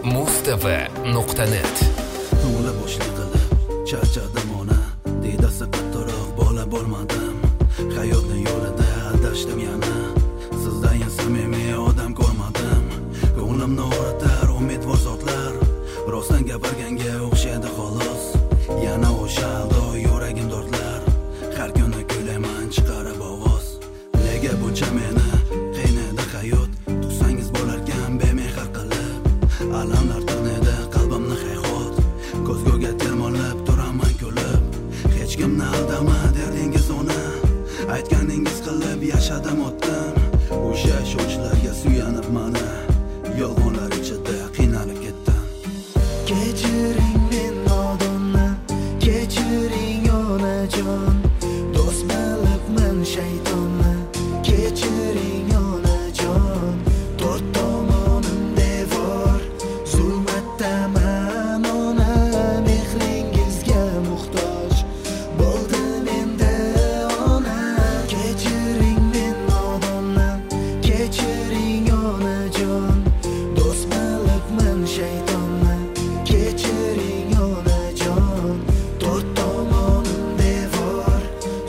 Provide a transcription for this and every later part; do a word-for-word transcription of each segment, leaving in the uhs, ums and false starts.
mustv nuqta net. Yo'la boshli qilib charchadim ona, diydasi qattiqroq bola bo'lmadim. Hayotning yo'lida adashdim yana, sizdan samimiy odam ko'rmadim. Ko'nglimni o'ratar umidvor zotlar, rostdan gapirganga o'xshaydi xolos. Yana o'sha aldo yuragim dordlar, har kuni kuylayman chiqarib ovoz. Nega buncha meni qiynaydi hayot, tuqsangiz bo'larkan bemehr qilib. Alamlar tirnaydi qalbimni hayhot, ko'zguga termolib turaman kulib. Hech kimni aldama derdingiz ona, aytganingiz qilib yashadim o'tdim. O'sha ishonchlarga suyanib mana, yolg'onlar ichida qiynalib ketdim. Kechiring men nodonni, kechiring onajon, do'st bilibman shaytonni. Kechiring onajon, to'rt tomonim devor, zulmatdaman ona, mehringizga muhtoj bo'ldim endi ona. Kechiring men nodonni, kechiring onajon, do'st bilibman shaytonni. Kechiring onajon, to'rt tomonim devor,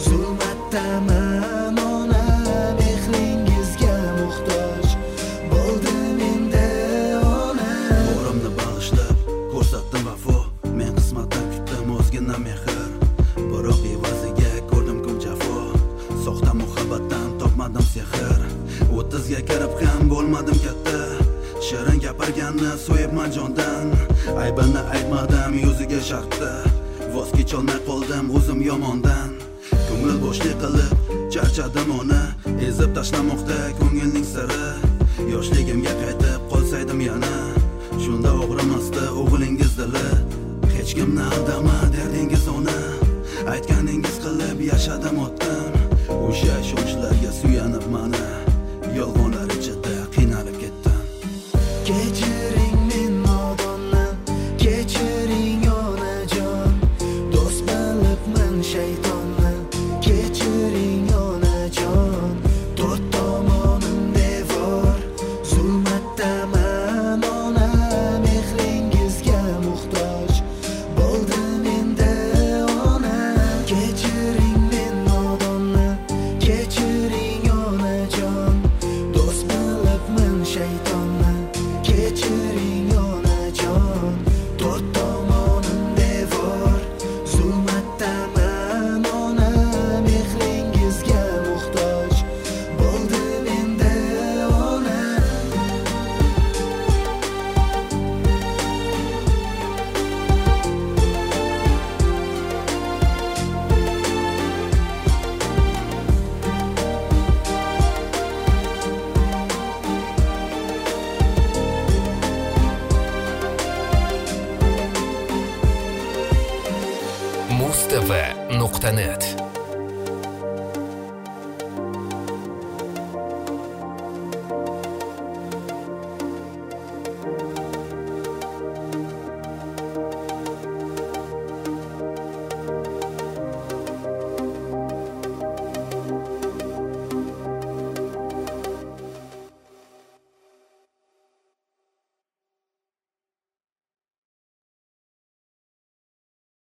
zulmatdaman ona, mehringizga muhtoj bo'ldim endi ona. Umrimni bag'ishlab ko'rsatdim vafo, men qismatdan kutdim o'zgina mehr. Biroq evaziga ko'rdim ko'p jafo, soxta muhabbatdan topmadim sehr. o'ttizga kirib ham bo'lmadim katta, shirin gapirganni so'yibman jondan. Aybini aytmadim yuziga shartda, voz kecholmay qoldim o'zim yomondan. Ko'ngil bo'shlik qilib charchadim ona, ezib tashlamoqda ko'ngilning siri. Yoshligimga qaytib qolsaydim yana, shunda og'rimasdi o'g'lingiz dili. Hech kimni aldama derdingiz ona, aytganingiz qilib yashadim o'tdim. O'sha ishonchlarga suyanib mana,